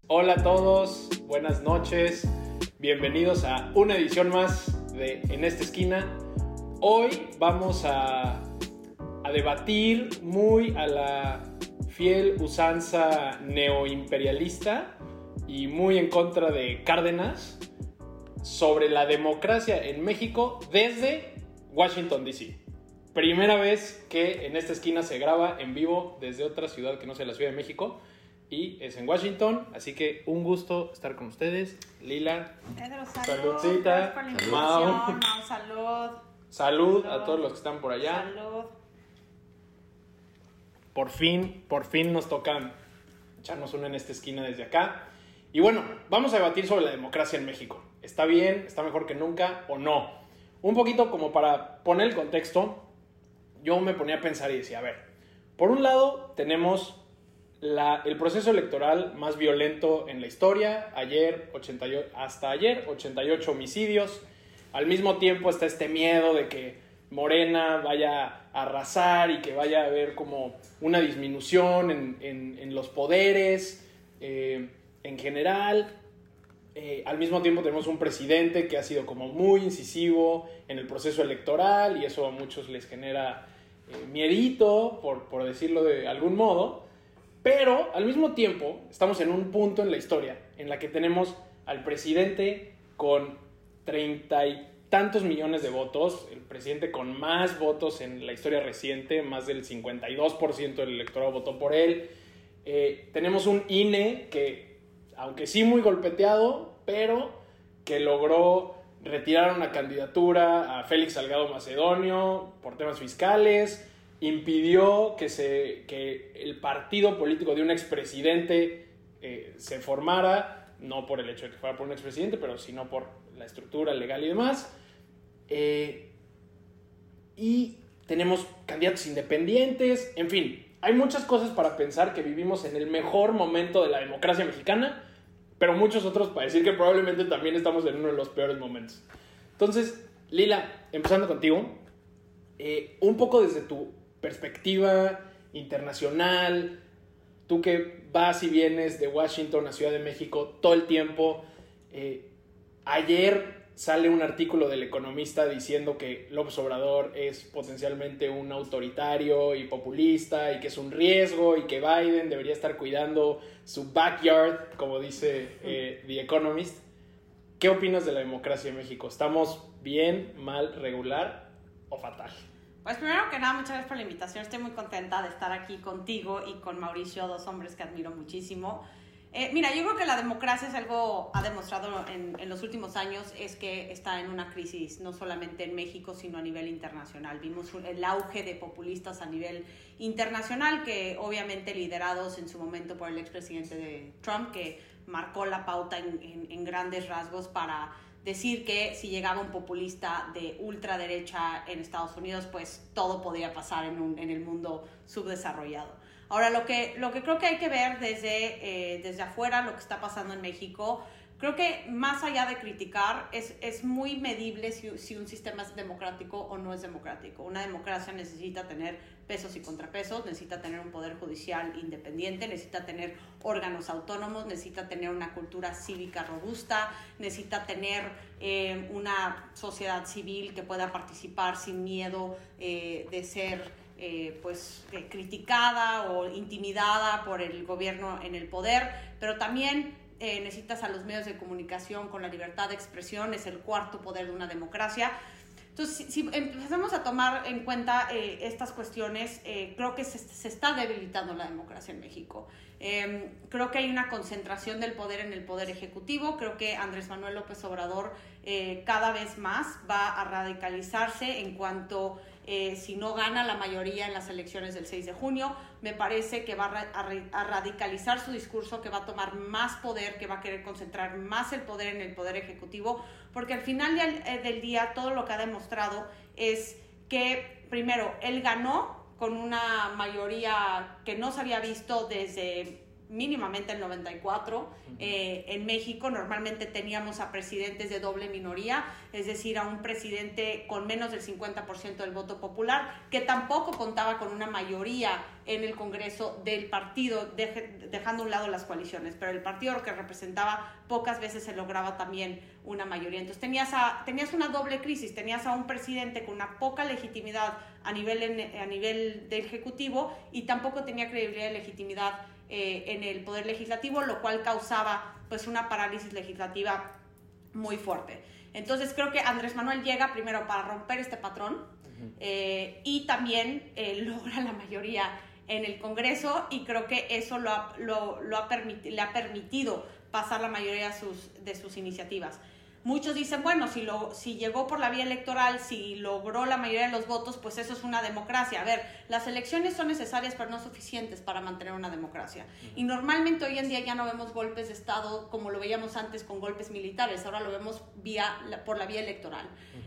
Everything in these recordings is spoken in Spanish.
Hola a todos, buenas noches, bienvenidos a una edición más de En esta esquina. Hoy vamos a debatir muy a la fiel usanza neoimperialista y muy en contra de Cárdenas sobre la democracia en México desde Washington, D.C. Primera vez que En esta esquina se graba en vivo desde otra ciudad que no sea la Ciudad de México. Y es en Washington, así que un gusto estar con ustedes. Lila, Pedro, saludcita, Mau, salud a todos los que están por allá. Salud. Por fin nos toca echarnos una en esta esquina desde acá. Y bueno, vamos a debatir sobre la democracia en México. ¿Está bien? ¿Está mejor que nunca? ¿O no? Un poquito como para poner el contexto, yo me ponía a pensar y decía, a ver, por un lado tenemos el proceso electoral más violento en la historia. Hasta ayer, 88 homicidios. Al mismo tiempo está este miedo de que Morena vaya a arrasar y que vaya a haber como una disminución en los poderes en general. Al mismo tiempo tenemos un presidente que ha sido como muy incisivo en el proceso electoral y eso a muchos les genera miedito, por decirlo de algún modo. Pero al mismo tiempo estamos en un punto en la historia en la que tenemos al presidente con 30 y tantos millones de votos, el presidente con más votos en la historia reciente, más del 52% del electorado votó por él. Tenemos un INE que, aunque sí muy golpeteado, pero que logró retirar una candidatura a Félix Salgado Macedonio por temas fiscales. Impidió que el partido político de un expresidente se formara, no por el hecho de que fuera por un expresidente, pero sino por la estructura legal y demás. Y tenemos candidatos independientes, en fin, hay muchas cosas para pensar que vivimos en el mejor momento de la democracia mexicana, pero muchos otros para decir que probablemente también estamos en uno de los peores momentos. Entonces, Lila, empezando contigo, un poco desde tu perspectiva internacional, tú que vas y vienes de Washington a Ciudad de México todo el tiempo. Ayer sale un artículo del Economista diciendo que López Obrador es potencialmente un autoritario y populista y que es un riesgo y que Biden debería estar cuidando su backyard, como dice The Economist. ¿Qué opinas de la democracia en México? ¿Estamos bien, mal, regular o fatal? Pues primero que nada, muchas gracias por la invitación. Estoy muy contenta de estar aquí contigo y con Mauricio, dos hombres que admiro muchísimo. Mira, yo creo que la democracia es algo, ha demostrado en los últimos años, es que está en una crisis, no solamente en México, sino a nivel internacional. Vimos el auge de populistas a nivel internacional, que obviamente liderados en su momento por el expresidente de Trump, que marcó la pauta en grandes rasgos para decir que si llegaba un populista de ultraderecha en Estados Unidos, pues todo podía pasar en el mundo subdesarrollado. Ahora, lo que creo que hay que ver desde afuera, lo que está pasando en México, creo que más allá de criticar, es muy medible si un sistema es democrático o no es democrático. Una democracia necesita tener pesos y contrapesos, necesita tener un poder judicial independiente, necesita tener órganos autónomos, necesita tener una cultura cívica robusta, necesita tener una sociedad civil que pueda participar sin miedo de ser criticada o intimidada por el gobierno en el poder, pero también necesitas a los medios de comunicación con la libertad de expresión, es el cuarto poder de una democracia. Entonces, si empezamos a tomar en cuenta estas cuestiones, creo que se está debilitando la democracia en México. Creo que hay una concentración del poder en el poder ejecutivo. Creo que Andrés Manuel López Obrador cada vez más va a radicalizarse en cuanto si no gana la mayoría en las elecciones del 6 de junio, me parece que va a radicalizar su discurso, que va a tomar más poder, que va a querer concentrar más el poder en el poder ejecutivo, porque al final del día todo lo que ha demostrado es que, primero, él ganó con una mayoría que no se había visto desde mínimamente el 94. En México normalmente teníamos a presidentes de doble minoría, es decir, a un presidente con menos del 50% del voto popular, que tampoco contaba con una mayoría en el Congreso del partido, dejando a un lado las coaliciones, pero el partido que representaba pocas veces se lograba también una mayoría. Entonces tenías una doble crisis, tenías a un presidente con una poca legitimidad a nivel del Ejecutivo y tampoco tenía credibilidad y legitimidad en el Poder Legislativo, lo cual causaba pues una parálisis legislativa muy fuerte. Entonces creo que Andrés Manuel llega primero para romper este patrón y también logra la mayoría en el Congreso y creo que eso le ha permitido pasar la mayoría de sus iniciativas. Muchos dicen, bueno, si llegó por la vía electoral, si logró la mayoría de los votos, pues eso es una democracia. A ver, las elecciones son necesarias, pero no suficientes para mantener una democracia. Y normalmente hoy en día ya no vemos golpes de Estado como lo veíamos antes con golpes militares, ahora lo vemos por la vía electoral.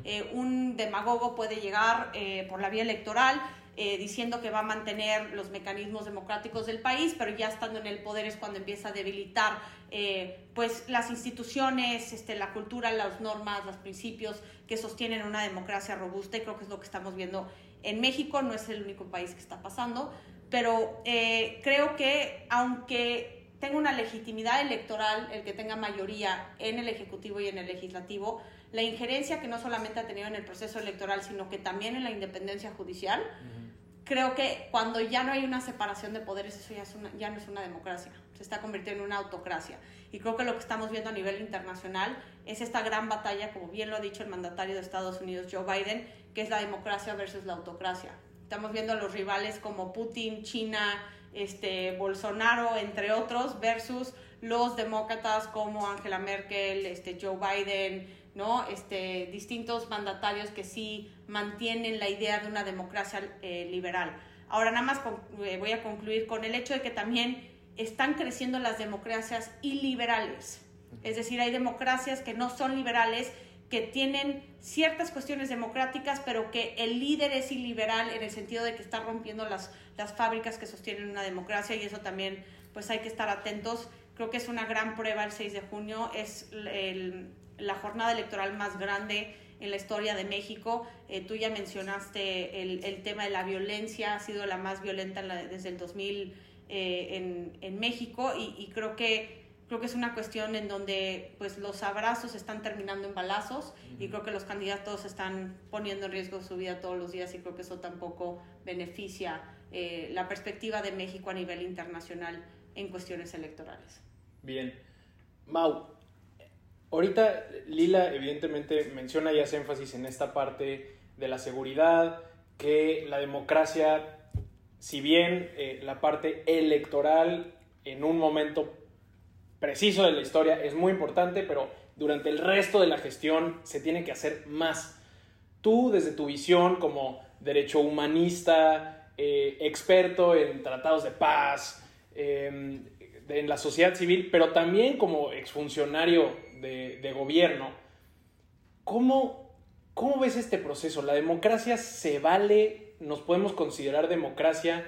Un demagogo puede llegar por la vía electoral diciendo que va a mantener los mecanismos democráticos del país, pero ya estando en el poder es cuando empieza a debilitar pues las instituciones, la cultura, las normas, los principios que sostienen una democracia robusta, y creo que es lo que estamos viendo en México. No es el único país que está pasando, pero creo que aunque tenga una legitimidad electoral el que tenga mayoría en el Ejecutivo y en el Legislativo, la injerencia que no solamente ha tenido en el proceso electoral, sino que también en la independencia judicial, creo que cuando ya no hay una separación de poderes, eso ya no es una democracia, se está convirtiendo en una autocracia. Y creo que lo que estamos viendo a nivel internacional es esta gran batalla, como bien lo ha dicho el mandatario de Estados Unidos, Joe Biden, que es la democracia versus la autocracia. Estamos viendo a los rivales como Putin, China, Bolsonaro, entre otros, versus los demócratas como Angela Merkel, Joe Biden, ¿no? Distintos mandatarios que sí mantienen la idea de una democracia liberal. Ahora nada más voy a concluir con el hecho de que también están creciendo las democracias iliberales. Es decir, hay democracias que no son liberales, que tienen ciertas cuestiones democráticas, pero que el líder es iliberal en el sentido de que está rompiendo las fábricas que sostienen una democracia, y eso también pues hay que estar atentos. Creo que es una gran prueba el 6 de junio, es la jornada electoral más grande en la historia de México. Tú ya mencionaste el tema de la violencia, ha sido la más violenta desde el 2000 en México, y creo que es una cuestión en donde pues los abrazos están terminando en balazos, y creo que los candidatos están poniendo en riesgo su vida todos los días, y creo que eso tampoco beneficia la perspectiva de México a nivel internacional en cuestiones electorales. Bien. Mau, ahorita Lila evidentemente menciona y hace énfasis en esta parte de la seguridad, que la democracia, si bien la parte electoral en un momento preciso de la historia es muy importante, pero durante el resto de la gestión se tiene que hacer más. Tú, desde tu visión como derecho humanista, experto en tratados de paz, en la sociedad civil, pero también como exfuncionario de gobierno, ¿cómo ves este proceso? ¿La democracia se vale? ¿Nos podemos considerar democracia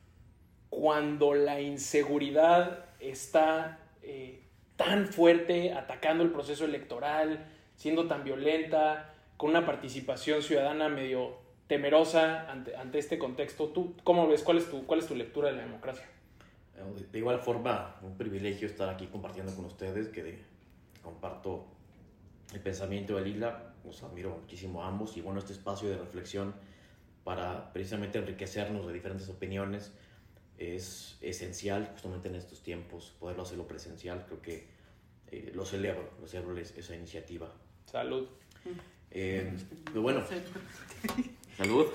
cuando la inseguridad está tan fuerte, atacando el proceso electoral, siendo tan violenta, con una participación ciudadana medio temerosa ante este contexto? ¿Tú cómo ves? ¿Cuál es tu lectura de la democracia? De igual forma, un privilegio estar aquí compartiendo con ustedes, que comparto el pensamiento de Lila, los admiro muchísimo a ambos, y bueno, este espacio de reflexión para precisamente enriquecernos de diferentes opiniones es esencial justamente en estos tiempos, poderlo hacerlo presencial. Creo que lo celebro esa iniciativa. Salud. Pero bueno, salud.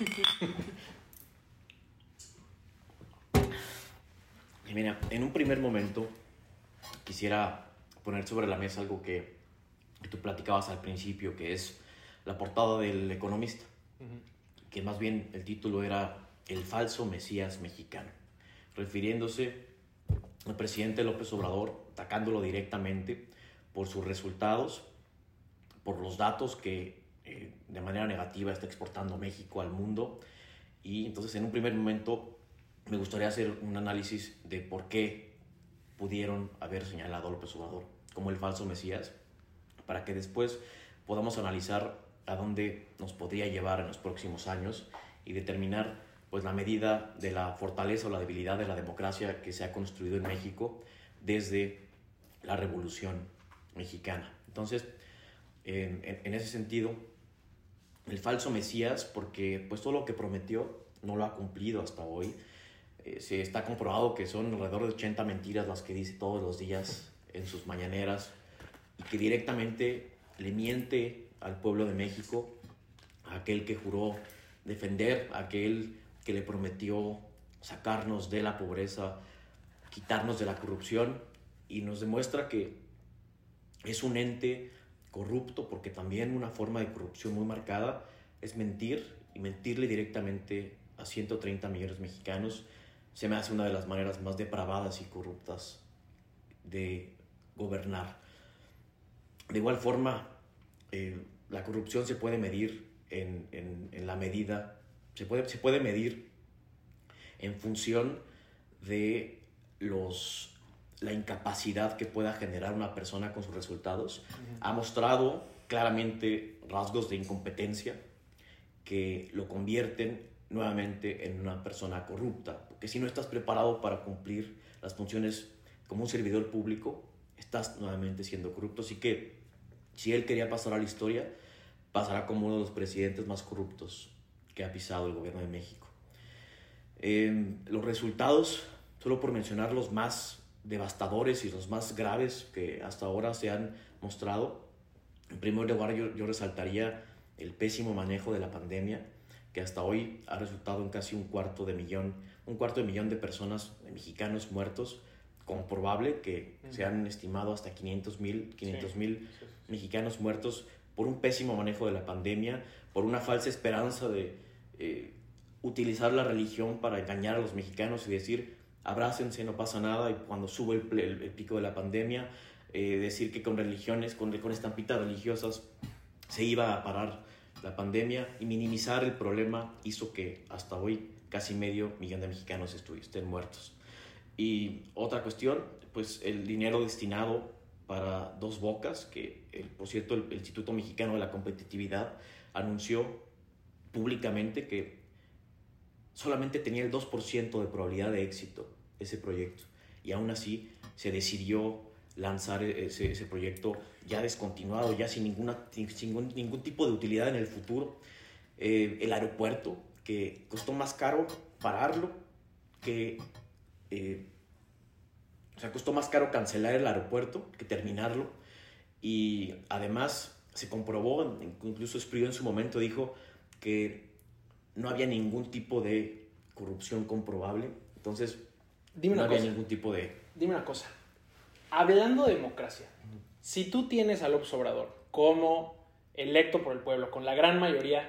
Y mira, en un primer momento quisiera poner sobre la mesa algo que tú platicabas al principio, que es la portada del Economista, que más bien el título era El falso Mesías mexicano, refiriéndose al presidente López Obrador, atacándolo directamente por sus resultados, por los datos que de manera negativa está exportando México al mundo. Y entonces en un primer momento me gustaría hacer un análisis de por qué pudieron haber señalado a López Obrador como el falso Mesías, para que después podamos analizar a dónde nos podría llevar en los próximos años y determinar pues la medida de la fortaleza o la debilidad de la democracia que se ha construido en México desde la Revolución Mexicana. Entonces, en ese sentido, el falso Mesías, porque pues todo lo que prometió no lo ha cumplido hasta hoy. Se está comprobado que son alrededor de 80 mentiras las que dice todos los días en sus mañaneras y que directamente le miente al pueblo de México, a aquel que juró defender, a aquel que le prometió sacarnos de la pobreza, quitarnos de la corrupción, y nos demuestra que es un ente corrupto, porque también una forma de corrupción muy marcada es mentir, y mentirle directamente a 130 millones de mexicanos se me hace una de las maneras más depravadas y corruptas de gobernar. De igual forma, la corrupción se puede medir en la medida, se puede medir en función de la incapacidad que pueda generar una persona con sus resultados. Ha mostrado claramente rasgos de incompetencia que lo convierten nuevamente en una persona corrupta, porque si no estás preparado para cumplir las funciones como un servidor público, estás nuevamente siendo corrupto. Así que si él quería pasar a la historia, pasará como uno de los presidentes más corruptos que ha pisado el gobierno de México. Los resultados, solo por mencionar los más devastadores y los más graves que hasta ahora se han mostrado, en primer lugar yo resaltaría el pésimo manejo de la pandemia, que hasta hoy ha resultado en casi un cuarto de millón de personas, de mexicanos muertos, comprobable que se han estimado hasta 500,000 mexicanos muertos por un pésimo manejo de la pandemia, por una falsa esperanza de utilizar la religión para engañar a los mexicanos y decir, abrácense, no pasa nada, y cuando sube el pico de la pandemia, decir que con religiones, con estampitas religiosas, se iba a parar la pandemia, y minimizar el problema hizo que hasta hoy casi 500,000 de mexicanos estén muertos. Y otra cuestión, pues el dinero destinado para Dos Bocas, que por cierto el Instituto Mexicano de la Competitividad anunció públicamente que solamente tenía el 2% de probabilidad de éxito ese proyecto, y aún así se decidió lanzar ese proyecto ya descontinuado, ya sin ningún tipo de utilidad en el futuro. El aeropuerto, que costó más caro pararlo que... costó más caro cancelar el aeropuerto que terminarlo, y además se comprobó, incluso Espriu en su momento dijo que no había ningún tipo de corrupción comprobable. Entonces, Dime una cosa. Hablando de democracia, si tú tienes a López Obrador como electo por el pueblo, con la gran mayoría,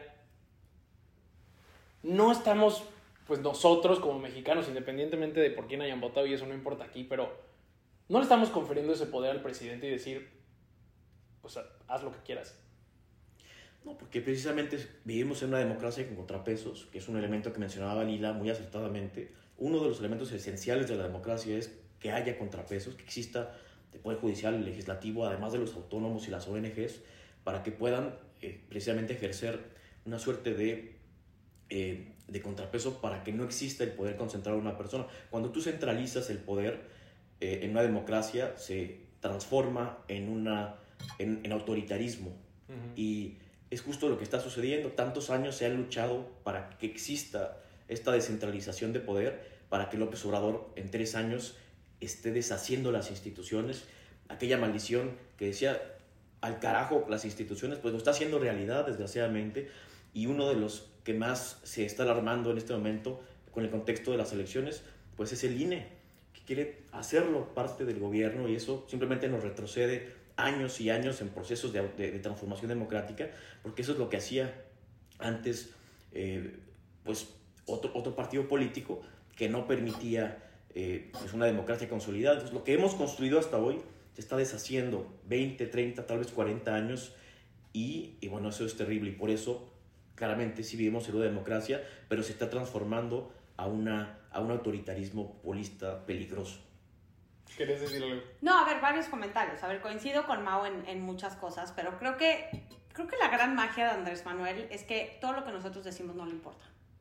no estamos, pues nosotros como mexicanos, independientemente de por quién hayan votado, y eso no importa aquí, pero no le estamos confiriendo ese poder al presidente y decir, pues haz lo que quieras. No, porque precisamente vivimos en una democracia con contrapesos, que es un elemento que mencionaba Lila muy acertadamente. Uno de los elementos esenciales de la democracia es que haya contrapesos, que exista el Poder Judicial, el Legislativo, además de los autónomos y las ONGs, para que puedan precisamente ejercer una suerte de contrapeso, para que no exista el poder concentrado en una persona. Cuando tú centralizas el poder en una democracia, se transforma en autoritarismo. Y es justo lo que está sucediendo. Tantos años se han luchado para que exista esta descentralización de poder, para que López Obrador en 3 años esté deshaciendo las instituciones. Aquella maldición que decía al carajo las instituciones, pues lo está haciendo realidad, desgraciadamente. Y uno de los que más se está alarmando en este momento con el contexto de las elecciones, pues es el INE, que quiere hacerlo parte del gobierno, y eso simplemente nos retrocede años y años en procesos de transformación democrática, porque eso es lo que hacía antes pues otro partido político que no permitía pues una democracia consolidada. Entonces, lo que hemos construido hasta hoy se está deshaciendo 20, 30, tal vez 40 años, y bueno, eso es terrible, y por eso claramente sí vivimos en una democracia, pero se está transformando a un autoritarismo populista peligroso. ¿Quieres decir algo? No, a ver, varios comentarios. A ver, coincido con Mau en muchas cosas, pero creo que la gran magia de Andrés Manuel es que todo lo que nosotros decimos no le importa.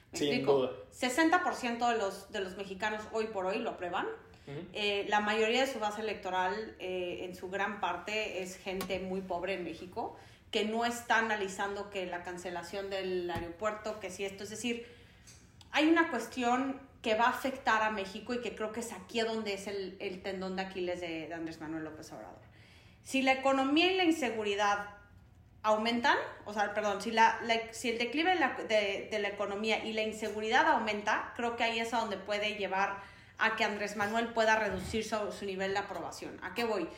¿Me Sin explico? duda. 60% de los mexicanos hoy por hoy lo aprueban. La mayoría de su base electoral, en su gran parte, es gente muy pobre en México, que no está analizando que la cancelación del aeropuerto, que si esto, es decir, hay una cuestión que va a afectar a México y que creo que es aquí donde es el tendón de Aquiles de Andrés Manuel López Obrador. Si la economía y la inseguridad aumentan, o sea, perdón, si el declive de la economía y la inseguridad aumenta, creo que ahí es a donde puede llevar a que Andrés Manuel pueda reducir su nivel de aprobación. ¿A qué voy?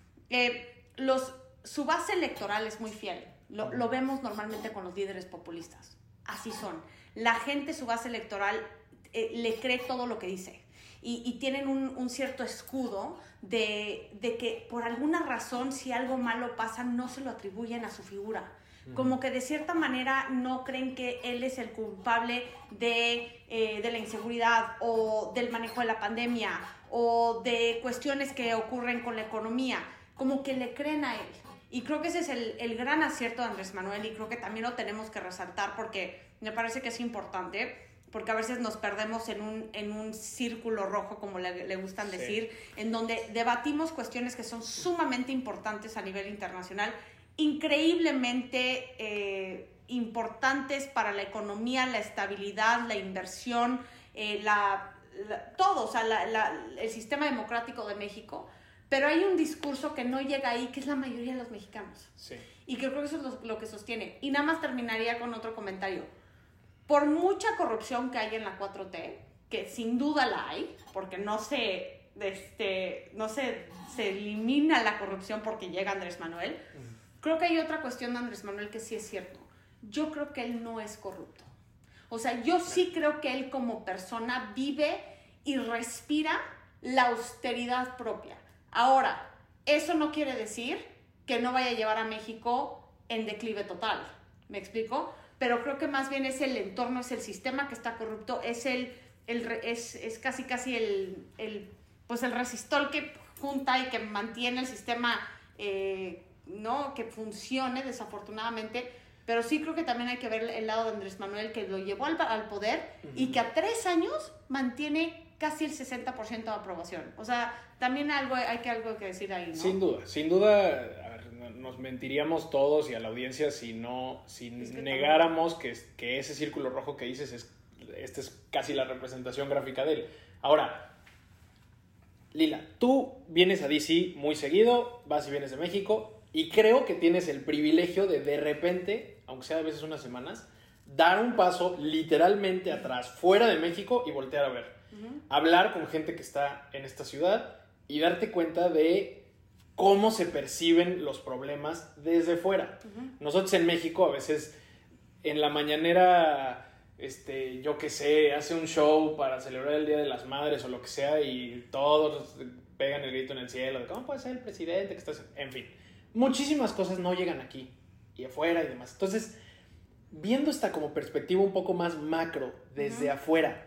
Su base electoral es muy fiel. Lo vemos normalmente con los líderes populistas. Así son. La gente, su base electoral, le cree todo lo que dice. Y tienen un cierto escudo de que por alguna razón, si algo malo pasa, no se lo atribuyen a su figura. Como que de cierta manera no creen que él es el culpable de la inseguridad o del manejo de la pandemia o de cuestiones que ocurren con la economía. Como que le creen a él. Y creo que ese es el gran acierto de Andrés Manuel, y creo que también lo tenemos que resaltar porque me parece que es importante, porque a veces nos perdemos en un círculo rojo, como le gustan decir, en donde debatimos cuestiones que son sumamente importantes a nivel internacional, increíblemente importantes para la economía, la estabilidad, la inversión, todo, o sea, el sistema democrático de México. Pero hay un discurso que no llega ahí, que es la mayoría de los mexicanos. Sí. Y que creo que eso es lo que sostiene. Y nada más terminaría con otro comentario. Por mucha corrupción que hay en la 4T, que sin duda la hay, porque no se elimina la corrupción porque llega Andrés Manuel, creo que hay otra cuestión de Andrés Manuel que sí es cierto. Yo creo que él no es corrupto. O sea, yo sí creo que él como persona vive y respira la austeridad propia. Ahora, eso no quiere decir que no vaya a llevar a México en declive total. ¿Me explico? Pero creo que más bien es el entorno, es el sistema que está corrupto, es casi el resistor que junta y que mantiene el sistema, ¿no? Que funcione, desafortunadamente. Pero sí creo que también hay que ver el lado de Andrés Manuel, que lo llevó al poder y que a 3 años mantiene casi el 60% de aprobación. O sea, también hay algo que decir ahí, ¿no? Sin duda, a ver, nos mentiríamos todos y a la audiencia si negáramos que ese círculo rojo que dices esta es casi la representación gráfica de él. Ahora, Lila, tú vienes a DC muy seguido, vas y vienes de México, y creo que tienes el privilegio de repente, aunque sea a veces unas semanas, dar un paso literalmente atrás, fuera de México, y voltear a ver. Hablar con gente que está en esta ciudad y darte cuenta de cómo se perciben los problemas desde fuera. Nosotros en México a veces en la mañanera, yo qué sé, hace un show para celebrar el Día de las Madres o lo que sea y todos pegan el grito en el cielo de cómo puede ser el presidente que está... En fin, muchísimas cosas no llegan aquí y afuera y demás. Entonces, viendo esta como perspectiva un poco más macro desde afuera,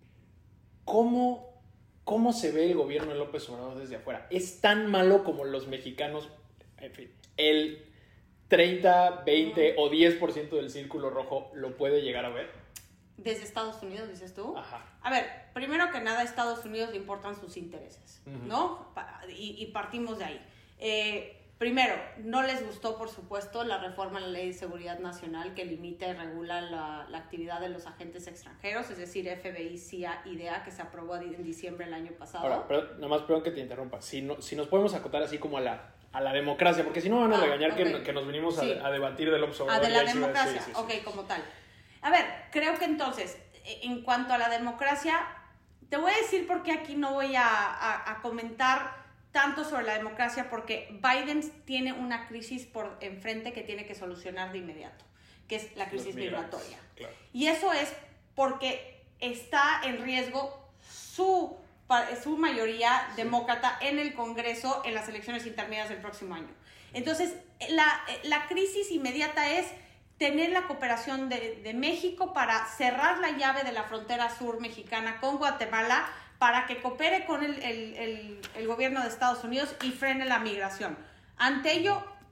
¿Cómo se ve el gobierno de López Obrador desde afuera? ¿Es tan malo como los mexicanos? En fin, el 30, 20 o 10% del círculo rojo lo puede llegar a ver. Desde Estados Unidos, dices tú. Ajá. A ver, primero que nada, a Estados Unidos le importan sus intereses, ¿no? Y partimos de ahí. Primero, no les gustó, por supuesto, la reforma a la Ley de Seguridad Nacional que limita y regula la actividad de los agentes extranjeros, es decir, FBI, CIA y DEA, que se aprobó en diciembre del año pasado. Ahora, pero nada más, perdón que te interrumpa. Si nos podemos acotar así como a la democracia, porque si no van a regañar okay. que nos vinimos a debatir del observador. De la democracia, sí. Ok, como tal. A ver, creo que entonces, en cuanto a la democracia, te voy a decir por qué aquí no voy a comentar tanto sobre la democracia, porque Biden tiene una crisis por enfrente que tiene que solucionar de inmediato, que es la crisis migratoria. Claro. Y eso es porque está en riesgo su mayoría demócrata en el Congreso en las elecciones intermedias del próximo año. Entonces, la crisis inmediata es tener la cooperación de México para cerrar la llave de la frontera sur mexicana con Guatemala, para que coopere con el gobierno de Estados Unidos y frene la migración. Ante ello,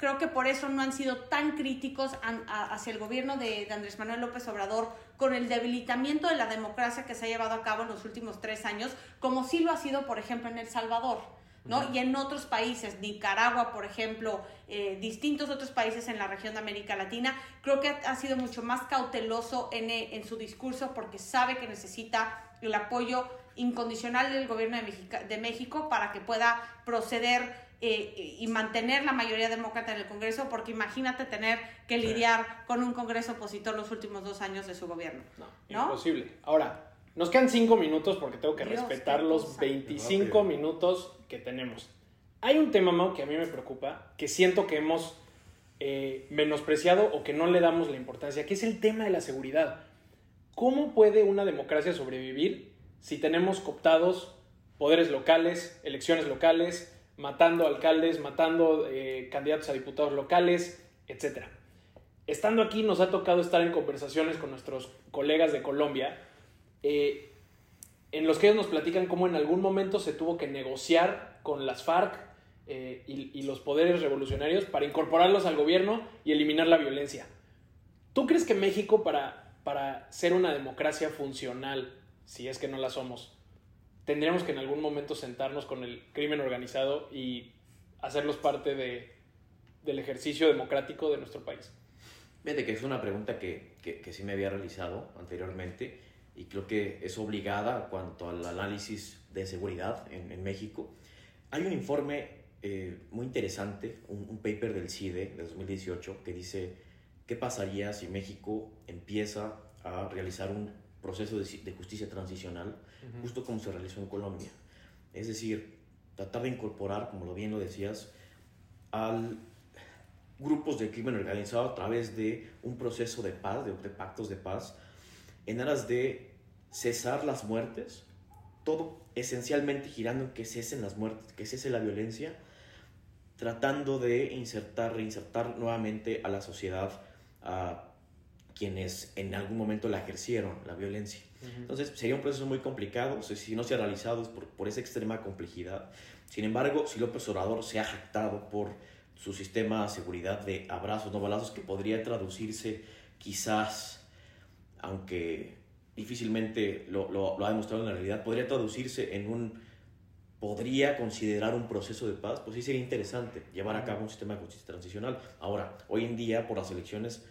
creo que por eso no han sido tan críticos hacia el gobierno de Andrés Manuel López Obrador con el debilitamiento de la democracia que se ha llevado a cabo en los últimos 3 años, como sí lo ha sido, por ejemplo, en El Salvador, ¿no? Y en otros países, Nicaragua, por ejemplo, distintos otros países en la región de América Latina, creo que ha sido mucho más cauteloso en su discurso porque sabe que necesita el apoyo incondicional del gobierno de México para que pueda proceder y mantener la mayoría demócrata en el Congreso, porque imagínate tener que lidiar con un Congreso opositor los últimos 2 años de su gobierno. ¿No? Imposible. Ahora, nos quedan 5 minutos porque tengo que respetar los 25 minutos que tenemos. Hay un tema, Mau, que a mí me preocupa, que siento que hemos menospreciado o que no le damos la importancia, que es el tema de la seguridad. ¿Cómo puede una democracia sobrevivir si tenemos cooptados poderes locales, elecciones locales, matando alcaldes, matando candidatos a diputados locales, etcétera? Estando aquí nos ha tocado estar en conversaciones con nuestros colegas de Colombia, en los que ellos nos platican cómo en algún momento se tuvo que negociar con las FARC y los poderes revolucionarios para incorporarlos al gobierno y eliminar la violencia. ¿Tú crees que México, para ser una democracia funcional, si es que no la somos, tendríamos que en algún momento sentarnos con el crimen organizado y hacerlos parte del ejercicio democrático de nuestro país? Fíjate que es una pregunta que sí me había realizado anteriormente y creo que es obligada en cuanto al análisis de seguridad en México. Hay un informe muy interesante, un paper del CIDE de 2018 que dice qué pasaría si México empieza a realizar un proceso de justicia transicional, justo como se realizó en Colombia. Es decir, tratar de incorporar, como bien lo decías, al grupos de crimen organizado a través de un proceso de paz, de pactos de paz, en aras de cesar las muertes, todo esencialmente girando en que cesen las muertes, que cese la violencia, tratando de reinsertar nuevamente a la sociedad a quienes en algún momento la ejercieron, la violencia. Entonces sería un proceso muy complicado, o sea, si no se ha realizado es por esa extrema complejidad. Sin embargo, si López Obrador se ha jactado por su sistema de seguridad de abrazos, no balazos, que podría traducirse quizás, aunque difícilmente lo ha demostrado en la realidad, podría traducirse en podría considerar un proceso de paz, pues sí sería interesante llevar a cabo un sistema de justicia transicional. Ahora, hoy en día, por las elecciones,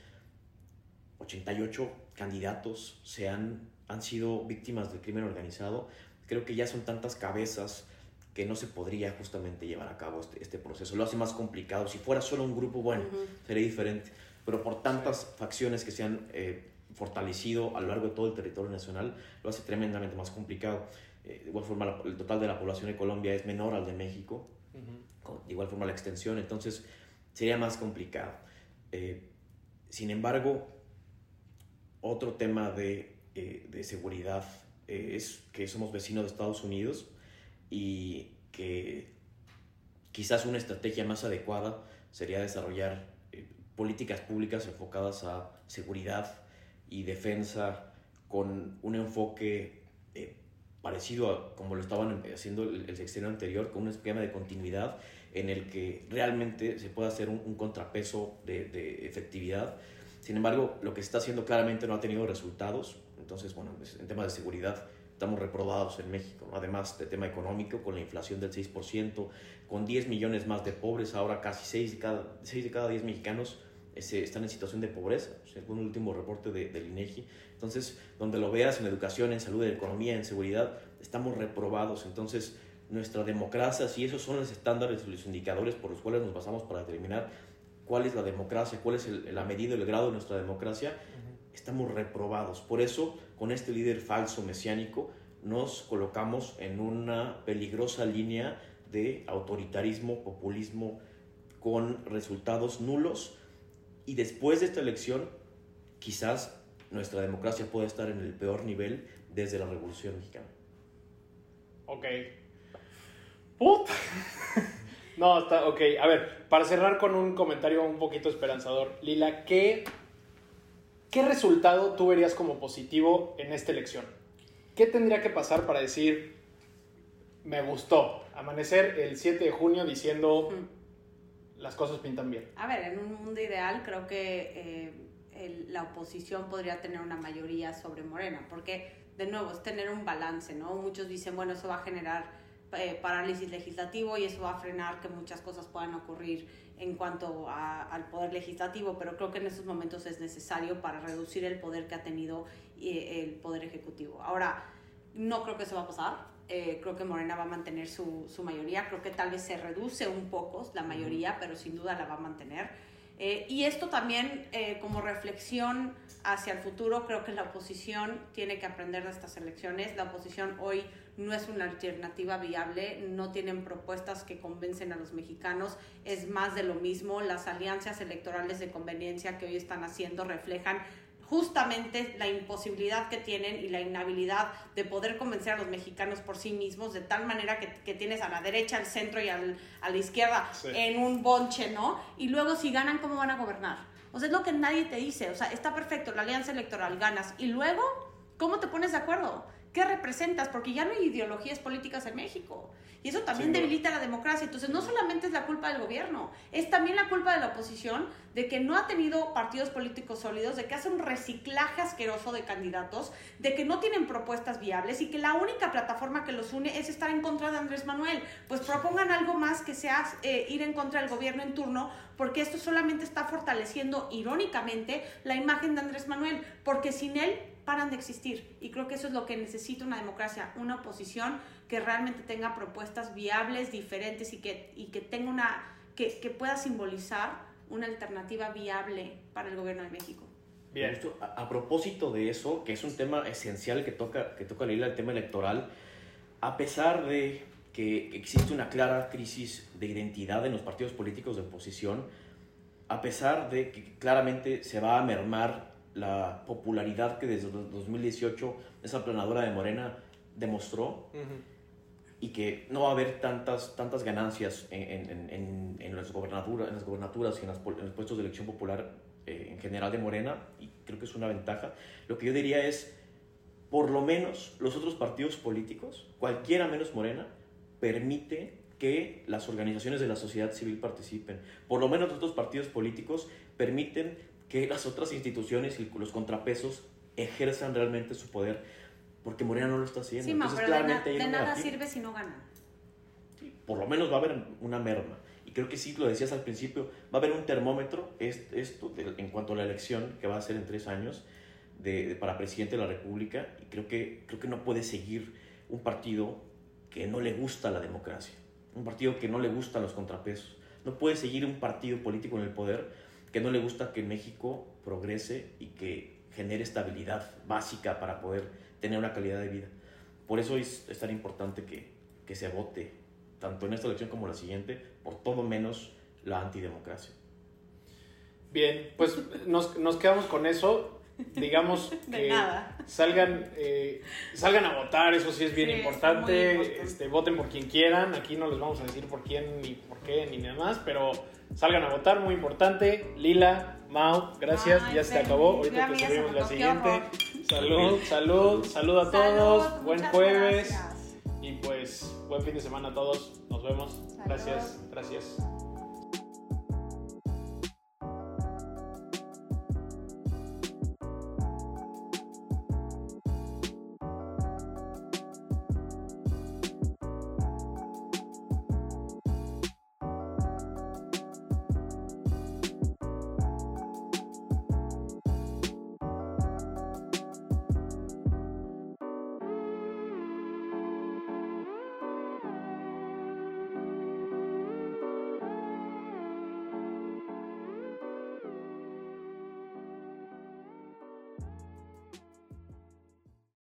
88 candidatos han sido víctimas del crimen organizado. Creo que ya son tantas cabezas que no se podría justamente llevar a cabo este proceso. Lo hace más complicado. Si fuera solo un grupo, bueno, sería diferente. Pero por tantas facciones que se han fortalecido a lo largo de todo el territorio nacional, lo hace tremendamente más complicado. De igual forma, el total de la población de Colombia es menor al de México. De igual forma, la extensión. Entonces, sería más complicado. Sin embargo, otro tema de seguridad es que somos vecinos de Estados Unidos y que quizás una estrategia más adecuada sería desarrollar políticas públicas enfocadas a seguridad y defensa con un enfoque parecido a como lo estaban haciendo el sexenio anterior, con un esquema de continuidad en el que realmente se pueda hacer un contrapeso de efectividad. Sin embargo, lo que se está haciendo claramente no ha tenido resultados. Entonces, bueno, en temas de seguridad estamos reprobados en México, ¿no? Además del tema económico, con la inflación del 6%, con 10 millones más de pobres, ahora casi 6 de cada 10 mexicanos están en situación de pobreza, según el último reporte del INEGI. Entonces, donde lo veas, en educación, en salud, en economía, en seguridad, estamos reprobados. Entonces, nuestra democracia, si esos son los estándares, los indicadores por los cuales nos basamos para determinar cuál es la democracia, cuál es la medida, el grado de nuestra democracia, estamos reprobados. Por eso, con este líder falso mesiánico, nos colocamos en una peligrosa línea de autoritarismo, populismo, con resultados nulos. Y después de esta elección, quizás nuestra democracia pueda estar en el peor nivel desde la Revolución Mexicana. Ok. ¡Puta! No, está ok. A ver, para cerrar con un comentario un poquito esperanzador. Lila, ¿qué resultado tú verías como positivo en esta elección? ¿Qué tendría que pasar para decir, me gustó? Amanecer el 7 de junio diciendo, las cosas pintan bien. A ver, en un mundo ideal creo que la oposición podría tener una mayoría sobre Morena, porque de nuevo es tener un balance, ¿no? Muchos dicen, bueno, eso va a generar parálisis legislativo y eso va a frenar que muchas cosas puedan ocurrir en cuanto al poder legislativo, pero creo que en estos momentos es necesario para reducir el poder que ha tenido el poder ejecutivo. Ahora, no creo que eso va a pasar. Creo que Morena va a mantener su mayoría. Creo que tal vez se reduce un poco la mayoría, pero sin duda la va a mantener. Y esto también como reflexión hacia el futuro, creo que la oposición tiene que aprender de estas elecciones. La oposición hoy no es una alternativa viable, no tienen propuestas que convencen a los mexicanos, es más de lo mismo. Las alianzas electorales de conveniencia que hoy están haciendo reflejan justamente la imposibilidad que tienen y la inhabilidad de poder convencer a los mexicanos por sí mismos, de tal manera que tienes a la derecha, al centro y a la izquierda en un bonche, ¿no? Y luego si ganan, ¿cómo van a gobernar? O sea, es lo que nadie te dice. O sea, está perfecto, la alianza electoral, ganas. Y luego, ¿cómo te pones de acuerdo? ¿Qué representas? Porque ya no hay ideologías políticas en México. Y eso también debilita la democracia. Entonces, no solamente es la culpa del gobierno, es también la culpa de la oposición, de que no ha tenido partidos políticos sólidos, de que hace un reciclaje asqueroso de candidatos, de que no tienen propuestas viables y que la única plataforma que los une es estar en contra de Andrés Manuel. Pues propongan algo más que sea ir en contra del gobierno en turno, porque esto solamente está fortaleciendo, irónicamente, la imagen de Andrés Manuel, porque sin él paran de existir. Y creo que eso es lo que necesita una democracia, una oposición que realmente tenga propuestas viables, diferentes y que tenga que pueda simbolizar una alternativa viable para el gobierno de México. Bien. A propósito de eso, que es un tema esencial que toca Leila, el tema electoral, a pesar de que existe una clara crisis de identidad en los partidos políticos de oposición, a pesar de que claramente se va a mermar la popularidad que desde 2018 esa aplanadora de Morena demostró, y que no va a haber tantas ganancias en las gobernaturas y en los puestos de elección popular en general de Morena, y creo que es una ventaja. Lo que yo diría es, por lo menos los otros partidos políticos, cualquiera menos Morena, permite que las organizaciones de la sociedad civil participen. Por lo menos los otros partidos políticos permiten que las otras instituciones y los contrapesos ejerzan realmente su poder, porque Morena no lo está haciendo. Sí, entonces, pero claramente de nada sirve si no ganan. Sí, por lo menos va a haber una merma. Y creo que sí, lo decías al principio, va a haber un termómetro en cuanto a la elección que va a ser en 3 años para presidente de la República. Y creo que no puede seguir un partido que no le gusta la democracia, un partido que no le gustan los contrapesos. No puede seguir un partido político en el poder que no le gusta que México progrese y que genere estabilidad básica para poder tener una calidad de vida. Por eso es tan importante que se vote, tanto en esta elección como la siguiente, por todo menos la antidemocracia. Bien, pues nos quedamos con eso. Digamos que salgan a votar, eso sí es bien importante. Voten por quien quieran. Aquí no les vamos a decir por quién, ni por qué, ni nada más, pero salgan a votar, muy importante. Lila, Mau, gracias, ya se acabó. Ahorita te subimos la siguiente. Salud a todos. Buen jueves. Y pues, buen fin de semana a todos. Nos vemos. Gracias.